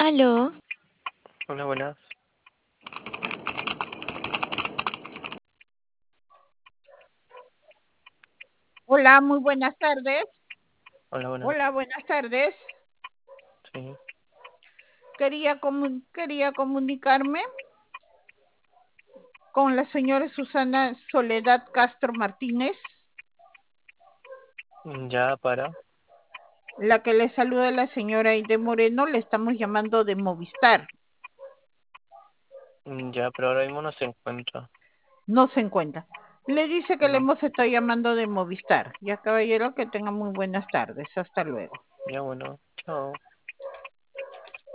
Aló, Hola, buenas. Hola, muy buenas tardes. Hola, buenas. Hola, buenas tardes. Sí. Quería comunicarme con la señora Susana Soledad Castro Martínez, Ya para. la que le saluda la señora Aide Moreno. Le estamos llamando de Movistar. Ya, pero ahora mismo no se encuentra. No se encuentra. Le dice que le No. hemos estado llamando de Movistar. Ya, caballero, que tenga muy buenas tardes. Hasta luego. Ya, bueno. Chao.